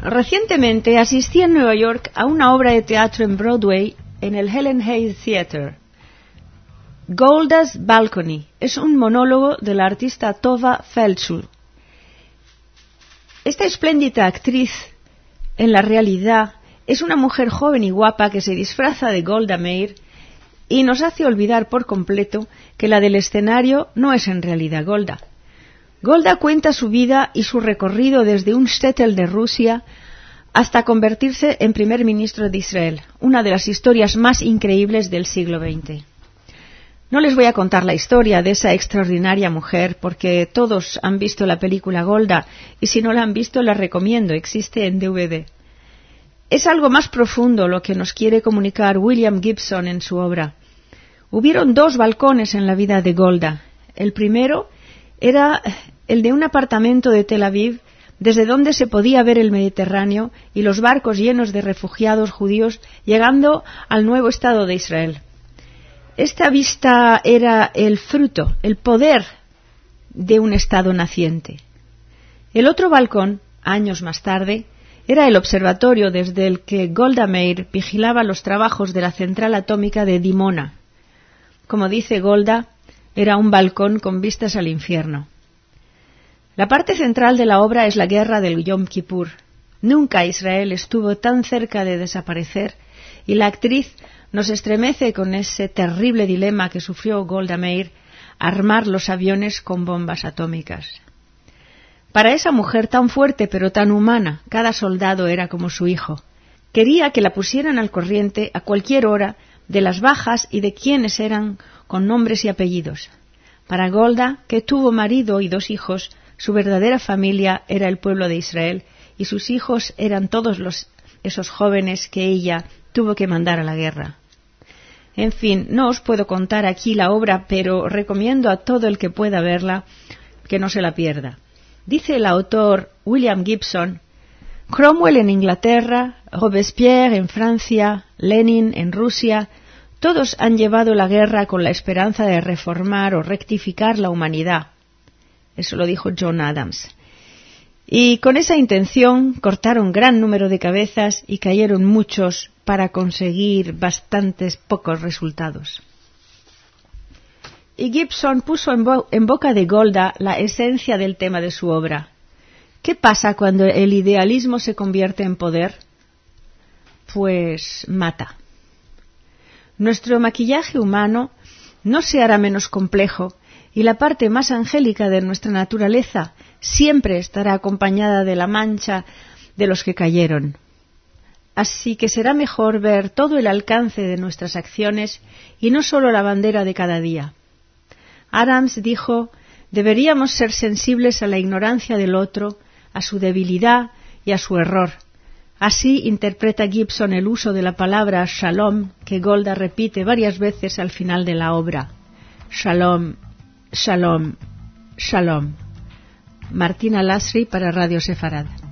Recientemente asistí en Nueva York a una obra de teatro en Broadway en el Helen Hayes Theatre. Golda's Balcony es un monólogo de la artista Tova Feldshuh. Esta espléndida actriz, en la realidad, es una mujer joven y guapa que se disfraza de Golda Meir y nos hace olvidar por completo que la del escenario no es en realidad Golda. Golda cuenta su vida y su recorrido desde un shtetl de Rusia hasta convertirse en primer ministro de Israel, una de las historias más increíbles del siglo XX. No les voy a contar la historia de esa extraordinaria mujer porque todos han visto la película Golda y si no la han visto la recomiendo, existe en DVD. Es algo más profundo lo que nos quiere comunicar William Gibson en su obra. Hubieron dos balcones en la vida de Golda. El primero era el de un apartamento de Tel Aviv desde donde se podía ver el Mediterráneo y los barcos llenos de refugiados judíos llegando al nuevo Estado de Israel. Esta vista era el fruto, el poder de un Estado naciente. El otro balcón, años más tarde, era el observatorio desde el que Golda Meir vigilaba los trabajos de la central atómica de Dimona. Como dice Golda, era un balcón con vistas al infierno. La parte central de la obra es la guerra del Yom Kippur. Nunca Israel estuvo tan cerca de desaparecer y la actriz nos estremece con ese terrible dilema que sufrió Golda Meir, armar los aviones con bombas atómicas. Para esa mujer tan fuerte pero tan humana, cada soldado era como su hijo. Quería que la pusieran al corriente a cualquier hora de las bajas y de quiénes eran con nombres y apellidos. Para Golda, que tuvo marido y 2 hijos, su verdadera familia era el pueblo de Israel y sus hijos eran todos esos jóvenes que ella tuvo que mandar a la guerra. En fin, no os puedo contar aquí la obra, pero recomiendo a todo el que pueda verla que no se la pierda. Dice el autor William Gibson: Cromwell en Inglaterra, Robespierre en Francia, Lenin en Rusia, todos han llevado la guerra con la esperanza de reformar o rectificar la humanidad. Eso lo dijo John Adams. Y con esa intención cortaron gran número de cabezas y cayeron muchos para conseguir bastantes pocos resultados. Y Gibson puso en boca de Golda la esencia del tema de su obra. ¿Qué pasa cuando el idealismo se convierte en poder? Pues mata. Nuestro maquillaje humano no se hará menos complejo y la parte más angélica de nuestra naturaleza siempre estará acompañada de la mancha de los que cayeron. Así que será mejor ver todo el alcance de nuestras acciones y no solo la bandera de cada día. Adams dijo: deberíamos ser sensibles a la ignorancia del otro, a su debilidad y a su error. Así interpreta Gibson el uso de la palabra shalom, que Golda repite varias veces al final de la obra. Shalom, shalom, shalom. Martina Lasri para Radio Sefarad.